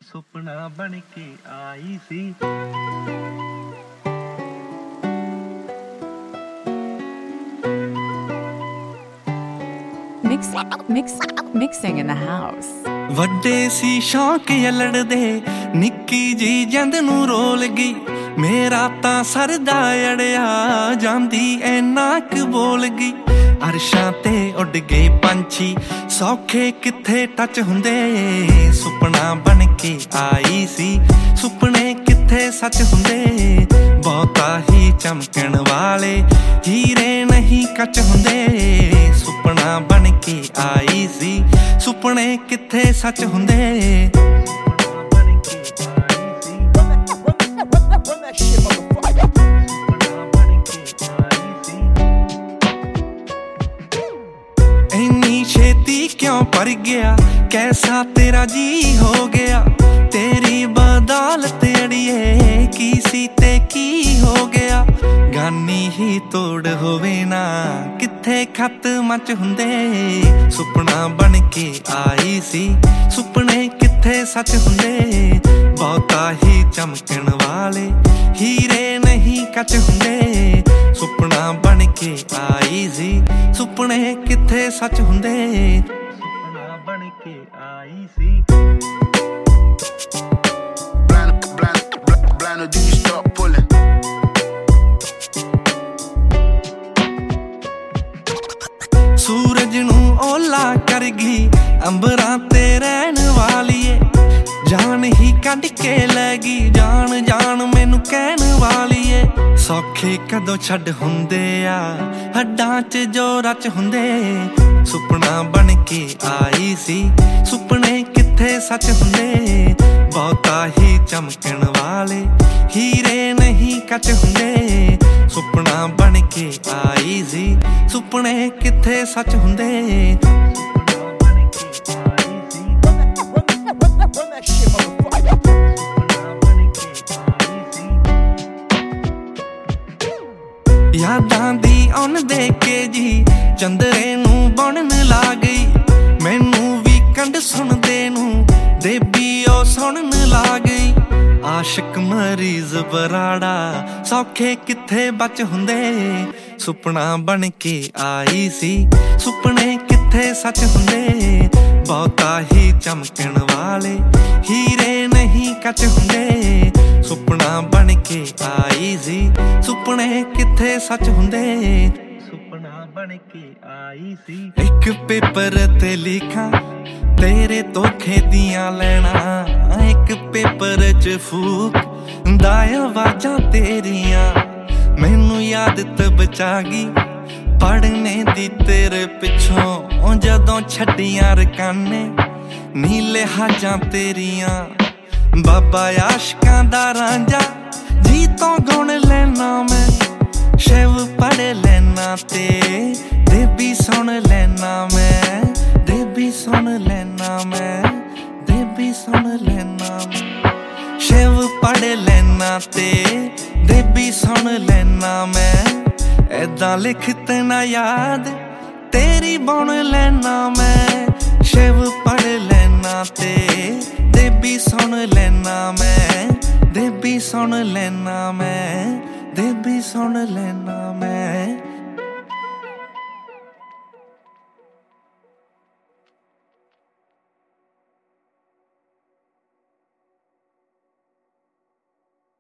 ਸੁਪਨਾ ਬਣ ਕੇ ਆਈ ਸੀ। Mixing in the house. ਵੱਡੇ ਸੀ ਸ਼ੌਂਕ ਯਲੜਦੇ ਨਿੱਕੀ ਜੀ ਜੰਦ ਨੂੰ ਰੋਲ ਗਈ ਮੇਰਾ ਤਾਂ ਸਰਦਾ ਅੜਿਆ ਜਾਂਦੀ ਐਨਾ ਕੁ ਬੋਲ ਗਈ। ਅਰਸ਼ਾਂ ਤੇ ਉੱਡ ਗਏ ਪੰਛੀ ਸੌਖੇ ਕਿੱਥੇ ਟੱਚ ਹੁੰਦੇ ਸੁਪਨਾ ਬਣ ਕੇ ਆਈ ਸੀ ਸੁਪਨੇ ਕਿੱਥੇ ਸੱਚ ਹੁੰਦੇ ਬਹੁਤਾ ਹੀ ਚਮਕਣ ਵਾਲੇ ਹੀਰੇ ਨਹੀਂ ਕੱਚ ਹੁੰਦੇ ਸੁਪਨਾ ਬਣ ਕੇ ਆਈ ਸੀ ਸੁਪਨੇ ਕਿੱਥੇ ਸੱਚ ਹੁੰਦੇ। ਇੰਨੀ ਛੇਤੀ ਕਿਉਂ ਪਰ ਗਿਆ ਕੈਸਾ ਤੇਰਾ ਜੀ ਹੋ ਗਿਆ ਤੇਰੀ ਬਦੌਲਤ ਅੜੀਏ ਕੀ ਸੀ ਤੇ ਕੀ ਹੋ ਗਿਆ ਗਾਨੀ ਹੀ ਤੋੜ ਹੋਵੇ ਨਾ ਕਿੱਥੇ ਖੱਤ ਮੱਚ ਹੁੰਦੇ ਸੁਪਨਾ ਬਣ ਕੇ ਆਈ ਸੀ ਸੁਪਨੇ ਕਿੱਥੇ ਸੱਚ ਹੁੰਦੇ ਬਹੁਤਾ ਹੀ ਚਮਕਣ ਵਾਲੇ ਹੀਰੇ ਨਹੀਂ ਕੱਚ ਹੁੰਦੇ ਸੁਪਨਾ ਬਣ ਕੇ ਆਈ ਸੀ ਸੁਪਨੇ ਕਿੱਥੇ ਸੱਚ ਹੁੰਦੇ ਸੁਪਨਾ ਬਣ ਕੇ ਆਈ ਸੀ। ਸੂਰਜ ਨੂੰ ਓਲਾ ਕਰ ਗਈ ਅੰਬਰਾਂ ਤੇ ਰਹਿਣ ਵਾਲੀਏ ਜਾਨ ਹੀ ਕੱਢ ਕੇ ਲੈ ਗਈ ਜਾਨ ਜਾਨ ਮੈਨੂੰ ਕਹਿਣ ਵਾਲੀਏ ਸੌਖੇ ਕਦੋਂ ਛੱਡ ਹੁੰਦੇ ਆ ਹੱਡਾਂ 'ਚ ਜੋ ਰਚ ਹੁੰਦੇ ਸੁਪਨਾ ਬਣ ਕੇ ਆਈ ਸੀ ਸੁਪਨੇ ਕਿੱਥੇ ਸੱਚ ਹੁੰਦੇ ਬਹੁਤਾ ਹੀ ਚਮਕਣ ਵਾਲੇ ਹੀਰੇ ਨਹੀਂ ਕੱਚ ਹੁੰਦੇ ਸੁਪਨਾ ਬਣ ਕੇ ਆਈ ਸੀ ਸੁਪਨੇ ਕਿੱਥੇ ਸੱਚ ਹੁੰਦੇ। ਯਾਦਾਂ ਦੀ ਉਹਨ ਦੇ ਕੇ ਜੀ ਚੰਦਰੇ ਨੂੰ ਬਣਨ ਲਾ ਗਈ ਮੈਨੂੰ ਵੀ ਕੰਡ ਸੁਣਦੇ ਨੂੰ ਦੇਬੀ ਉਹ ਸੁਣਨ ਲਾ ਗਈ ਆਸ਼ਿਕ ਮਰੀਜ਼ ਬਰਾੜਾ ਸੌਖੇ ਕਿੱਥੇ ਬਚ ਹੁੰਦੇ ਸੁਪਨਾ ਬਣ ਕੇ ਆਈ ਸੀ ਸੁਪਨੇ ਕਿੱਥੇ ਸੱਚ ਹੁੰਦੇ ਬਹੁਤਾ ਹੀ ਚਮਕਣ ਵਾਲੇ ਹੀਰੇ ਨਹੀਂ ਕੱਚ ਹੁੰਦੇ ਸੁਪਨਾ ਬਣ ਕੇ ਆਈ ਸੀ ਸੁਪਨੇ ਕਿੱਥੇ ਸੱਚ ਹੁੰਦੇ ਸੁਪਨਾ ਬਣ ਕੇ ਆਈ ਸੀ। ਇੱਕ ਪੇਪਰ ਤੇ ਲਿਖਾਂ ਤੇਰੇ ਧੋਖੇ ਦੀਆਂ ਲੈਣਾ ਇੱਕ ਪੇਪਰ 'ਚ ਫੂਕ ਦਾ ਆਵਾਜ਼ਾਂ ਤੇਰੀਆਂ ਮੈਨੂੰ ਯਾਦ ਤਬ ਬਚਾ ਗਈ ਪੜ੍ਹਨੇ ਦੀ ਤੇਰੇ ਪਿੱਛੋਂ ਜਦੋਂ ਛੱਡੀਆਂ ਰਕਾਨੇ ਨੀਲੇ ਹਾਜਾਂ ਤੇਰੀਆਂ ਬਾਬਾ ਆਸ਼ਕਾਂ ਦਾ ਰਾਂਝਾ ਜੀ ਤੋਂ ਗੁਣ ਲੈਣਾ ਮੈਂ ਸ਼ਿਵ ਪੜ੍ਹ ਲੈਣਾ ਤੇ ਦੇਬੀ ਸੁਣ ਲੈਣਾ ਮੈਂ ਦੇਬੀ ਸੁਣ ਲੈਣਾ ਮੈਂ ਦੇਬੀ ਸੁਣ ਲੈਣਾ ਮੈਂ ਸ਼ਿਵ ਪੜ੍ਹ ਲੈਣਾ ਤੇ ਦੇਬੀ ਸੁਣ ਲੈਣਾ ਮੈਂ ਏਦਾਂ ਲਿਖਤ ਨਾ ਯਾਦ ਤੇਰੀ ਬੁਣ ਲੈਣਾ ਮੈਂ ਸ਼ਿਵ ਪੜ੍ਹ ਲੈਣਾ ਤੇ ਦੇਬੀ ਸੁਣ ਲੈਣਾ ਮੈਂ ਦੇਬੀ ਸੁਣ ਲੈਣਾ ਮੈਂ ਦੇਬੀ ਸੁਣ ਲੈਣਾ ਮੈਂ।